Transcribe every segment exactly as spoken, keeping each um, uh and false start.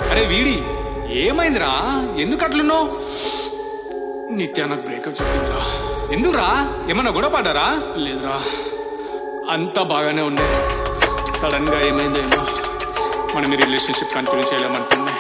అరే వీడి ఏమైందిరా? ఎందుకు అట్లున్నావు? నిత్య నాకు బ్రేకప్ చెప్పిందిరా. ఎందుకురా? ఏమన్నా గొడవ పడ్డారా? లేదురా, అంతా బాగానే ఉండే. సడన్ గా ఏమైందేమో మనం ఈ రిలేషన్షిప్ కంటిన్యూ చేయలేమనుకున్నా.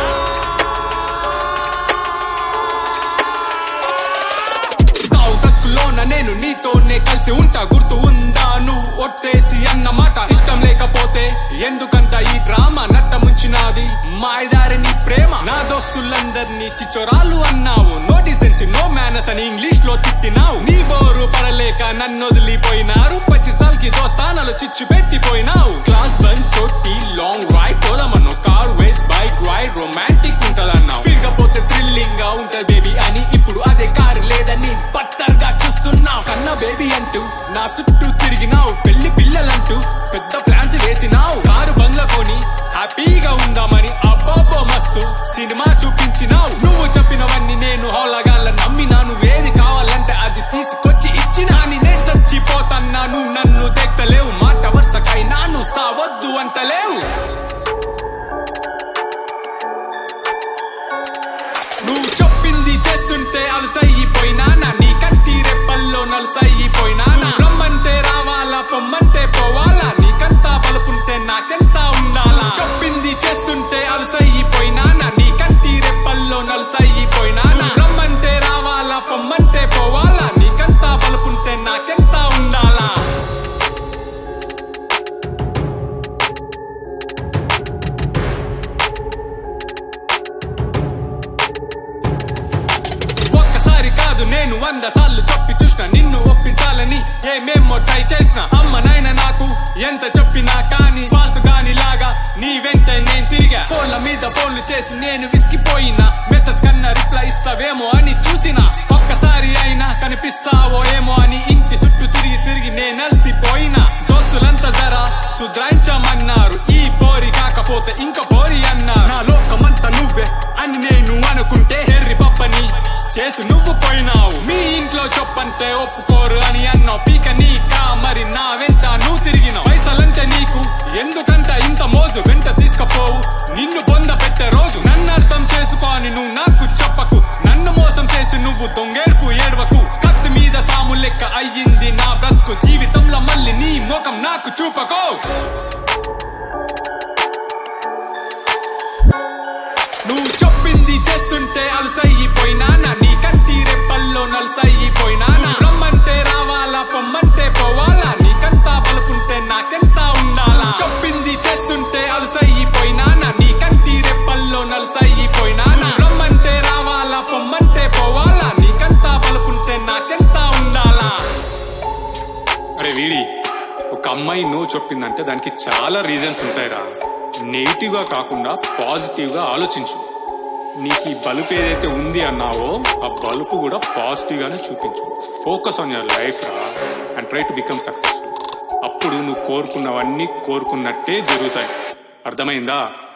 సావుకత్తులోన నేను నీతోనే కలిసి ఉంటా, గుర్తు ఉందా నువ్వు ఒట్టేసి అన్నమాట? ఇష్టం లేకపోతే ఎందుకంత ఈ డ్రామా? నట్ట ముంచినాది మాయదారి నీ ప్రేమ. నా దోస్తులందరినీ చిచ్చోరాలు అన్నావు, నో డిసెన్సీ నో మేనస్ అని ఇంగ్లీష్ లో తిట్టినావు. నీ బోరు పడలేక నన్ను వదిలిపోయినారు, పచ్చిసాల్కి దోస్తానాలు చిచ్చు పెట్టిపోయినావు. క్లాస్ బంక్ కొట్టి లాంగ్ రైడ్ పోదామన్నా, car vs bike ride romantic ఉంటదన్నావు. స్పీడ్ గా పోతే థ్రిల్లింగ్ గా ఉంటది బేబీ అని, ఇప్పుడు అదే కారు లేదని బట్టర్ గా చూస్తున్నావు. కన్నా బేబీ అంటూ నా చుట్టూ తిరిగినావు, పెళ్లి పిల్లలంటూ పెద్ద ప్లాన్స్ వేసినావు. కారు బంగ్లా కొని హ్యాపీగా ఉందామని అబ్బో మస్తు సినిమా చూపించినావు. నువ్వు చెప్పినవన్నీ నేను హోలగాళ్ళ నమ్మినా, నువ్వేది కావాలంటే అది తీసుకొచ్చి ఇచ్చినా. నేను చచ్చిపోతన్నా నువ్వు నన్ను తెక్కలేవు, మాట వరుసకైనా నువ్వు సావద్దు అంటలేవు. నువ్వు చెప్పింది చేస్తుంటే అలసైపోయినానా, నీ కంటి రెప్పల్లో నలసైపోయినానా. రమ్మంటే రావాలా, పొమ్మంటే పోవాలా, నీకంతా బలుపుంటే నాకెంత ఉండాలా. చెప్పింది చేస్తుంటే అలసైపోయినానా, నీ కంటి రెప్పల్లో నలసైపోయినానా. రమ్మంటే రావాలా, పొమ్మంటే పోవాలా, నీకంతా బలుపుంటే నాకెంత ఉండాలా. ఒక్కసారి కాదు నేను వంద సార్లు చెప్పి చూసిన, నిన్ను ఒప్పించాలని ఏమేమో ట్రై చేసిన. అమ్మ నాయన నాకు ఎంత చెప్పినా కానీ ఫాల్తు గాని లాగా నీ వెంట నేను తిరిగా. ఫోన్ల మీద ఫోన్లు చేసి నేను విసిగిపోయినా, మెసేజ్ కన్నా రిప్లై ఇస్తావేమో అని చూసిన. ఒక్కసారి అయినా కనిపిస్తావో ఏమో అని ఇంటి చుట్టూ తిరిగి తిరిగి నేను అలసిపోయినా. దోస్తులంతా జరా సుధరాయించమన్నారు, ఈ పోరి కాకపోతే ఇంకా పోరి అన్నారు. నా లోకమంతా నువ్వే అని నేను అనుకుంటే హెర్రి పప్పని చేసి నువ్వు పోయినావు. మీ ఇంట్లో చెప్పంటే ఒప్పుకోరు అని అన్నావు, పీక నీకా మరి నా వెంట నువ్వు తిరిగినావు. పైసలంటే నీకు ఎందుకంట ఇంత మోజు, వెంట తీసుకపోవు నిన్ను బొంద పెట్టే రోజు. నన్ను అర్థం చేసుకోని నువ్వు నాకు చెప్పకు, నన్ను మోసం చేసి నువ్వు దొంగేడుపు ఏడవకు. కత్తి మీద సాము లెక్క అయ్యింది నా బ్రతుకు, జీవితంలో మళ్ళీ నీ ముఖం నాకు చూపకో. నువ్వు చెప్పింది చేస్తుంటే అలసైపోయినానా, నీ కంటి రెప్పల్లో నలసైపోయినానా. రమ్మంటే రావాలా, పొమ్మంటే పోవాలా, నీకంతా బలుపుంటే నాకెంత ఉండాలా. చెప్పింది చేస్తుంటే అలసైపోయినానా, నీ కంటి రెప్పల్లో నలసైపోయినానా. రమ్మంటే రావాలా, పొమ్మంటే పోవాలా, నీకంతా బలుపుంటే నాకెంత ఉండాలా. అరే వీడి, ఒక అమ్మాయి నువ్వు చెప్పిందంటే దానికి చాలా రీజన్స్ ఉంటాయిరా. నెగిటివ్ గా కాకుండా పాజిటివ్ గా ఆలోచించు. నీకు ఈ బలుపు ఏదైతే ఉంది అన్నావో ఆ బలుపు కూడా పాజిటివ్ గానే చూపించు. ఫోకస్ ఆన్ యువర్ లైఫ్ రా and try to become successful. అప్పుడు నువ్వు కోరుకున్నవన్నీ కోరుకున్నట్టే జరుగుతాయి. అర్థమైందా?